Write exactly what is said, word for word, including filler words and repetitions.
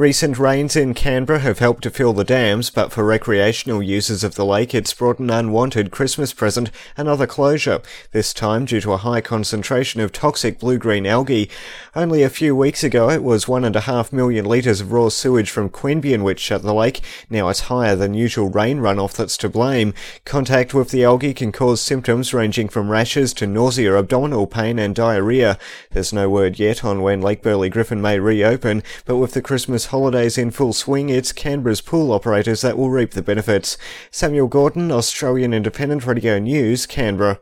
Recent rains in Canberra have helped to fill the dams, but for recreational users of the lake it's brought an unwanted Christmas present, another closure, this time due to a high concentration of toxic blue-green algae. Only a few weeks ago it was one and a half million litres of raw sewage from Queanbeyan which shut the lake. Now it's higher than usual rain runoff that's to blame. Contact with the algae can cause symptoms ranging from rashes to nausea, abdominal pain and diarrhoea. There's no word yet on when Lake Burley Griffin may reopen, but with the Christmas holidays in full swing, it's Canberra's pool operators that will reap the benefits. Samuel Gordon, Australian Independent Radio News, Canberra.